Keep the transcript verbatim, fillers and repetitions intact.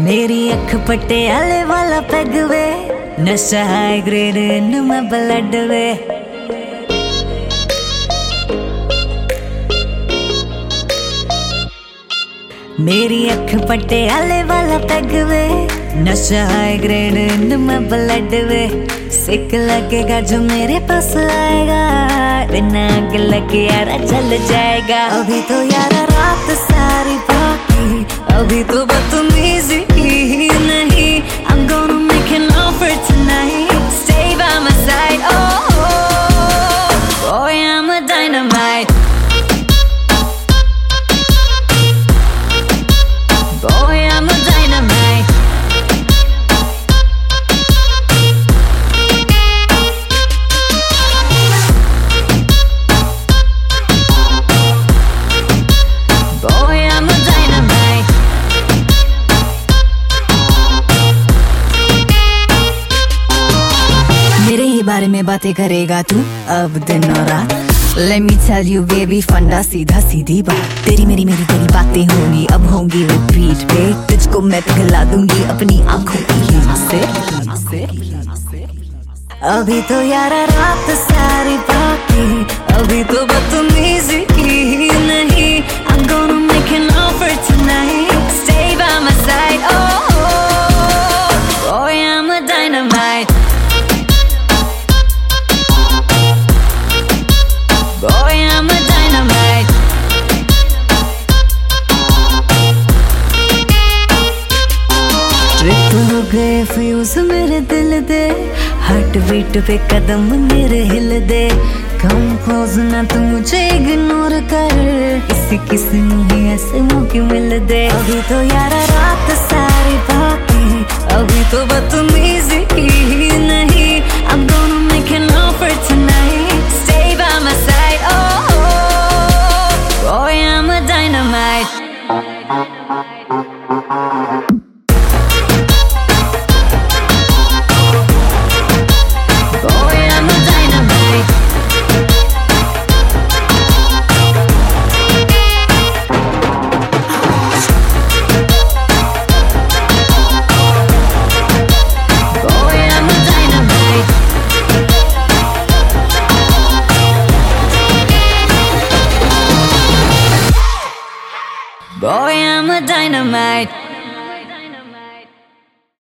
मेरी अख पटियाले वाला पैग वे, नशा हाई ग्रेड इन मैं ब्लड वे। मेरी अख पटियाले वाला पैग वे, नशा हाई ग्रेड इन मैं ब्लड वे। सिक लगेगा जो मेरे पास आएगा, बिना आग लगे यारा चल जाएगा। अभी तो यारा रात सारी बाकी, अभी तो बदतमीजी ही नहीं। I'm gonna make an offer tonight, stay by my side. Oh, oh, boy I'm a dynamite. Boy I'm a dynamite. Boy I'm a dynamite. मेरे ही बारे में बातें करेगा तू अब दिन और रात। Let me tell you baby, फंडा सीधा सीधी बात। तेरी मेरी मेरी तेरी बातें होंगी अब होंगी रिपीट पे। तुझको मैं पिघला दूंगी अपनी आंखों की हीट से। अभी तो यारा रात सारी बाकी, अभी तो बदतमीजी ही नहीं। I'm gonna make an offer tonight, stay by my side. Oh, oh, boy I'm a dynamite. Boy I'm a dynamite. Trip हो गए फ्यूज मेरे दिल दे, हार्ट बीट पे कदम मेरे हिल दे। कम क्लोज ना तू मुझे इग्नोर कर, किसी किसी ਨੂੰ ही ऐसे मौके मिल दे। अभी तो यारा रात सारी बाकी, अभी तो बदतमीजी ही